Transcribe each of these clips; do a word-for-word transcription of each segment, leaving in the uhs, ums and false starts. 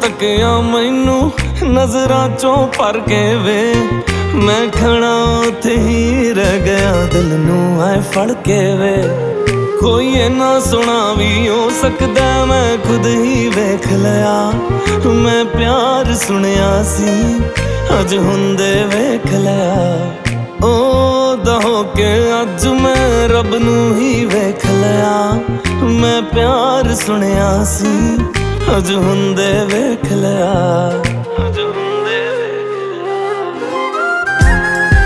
तकिया मैनू नजरां चों भर के वे, मैं खड़ा उत्थे ही रह गया दिल नू ऐ फड़ के वे। कोई इन्ना सोहना भी हो सकदा मैं खुद ही वेख लिया, मैं प्यार सुनिया सी अज हुंदे वेख लिया। ओ दहो के अज मैं रब नू ही वेख लिया, मैं प्यार सुनिया सी अज हुंदे वेख लिया। अज हुंदे वेख लिया।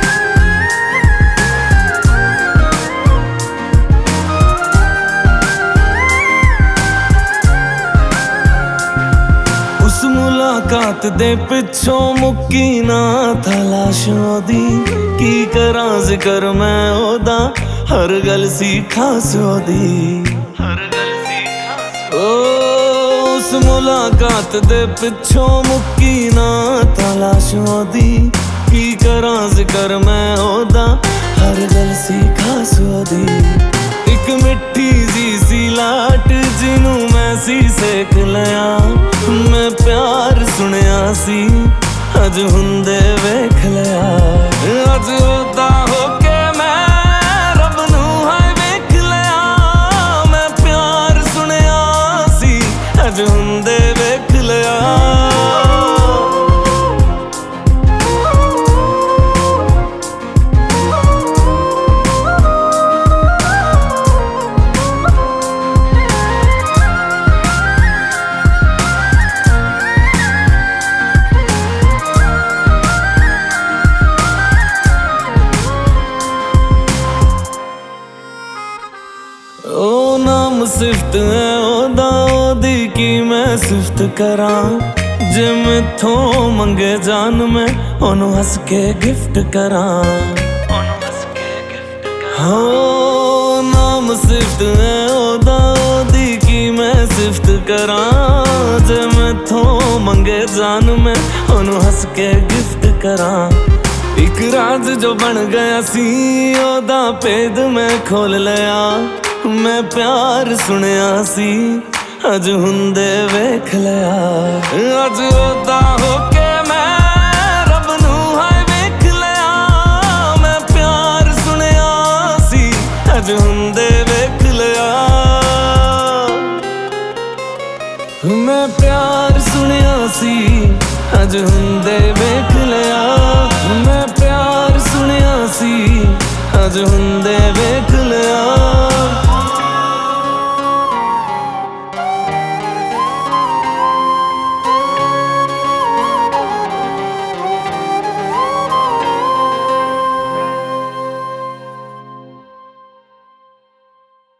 उस मुलाकात दे पिछों मुक्की ना तलाश ओदी, की करां जिक्र मैं ओदा हर गल सी खास ओदी, हर गल सी खास। ओ उस मुलाकात दे पिछों मुक्की ना तलाश ओदी, की करां जिक्र मैं ओदा हर गल सी खास ओदी। एक मिट्टी जी सी लाट जिनू मैं सी सेक लिया, मैं प्यार सुनिया सी अज हुंदे वेख लिया। अज ओदा होके मैं रब नू हाय वेख लिया, मैं प्यार सुनिया सी अज हुंदे वेख लिया। ओ नाम सिफ्त है ओदा ओदी की मैं सिफ्त करां, जे मैथों मंगे जान मैं ओनू हस के गिफ्ट करां, ओनू हस के गिफ्ट करां। हो नाम सिफ्त है ओदा ओदी की मैं सिफ्त करां, जे मैथों मंगे जान मैं ओनू हस के गिफ्ट करां। एक राज जो बन गया सी ओदा भेद मैं खोल लिया, मैं प्यार सुनिया सी अज हुंदे वेख लिया। अज ओदा होके मैं रब नू हाय वेख लिया, मैं प्यार सुनिया सी अज हुंदे वेख लिया। मैं प्यार सुनिया सी अज हुंदे वेख लिया, मैं प्यार सुनिया सी अज हुंदे वेख लिया।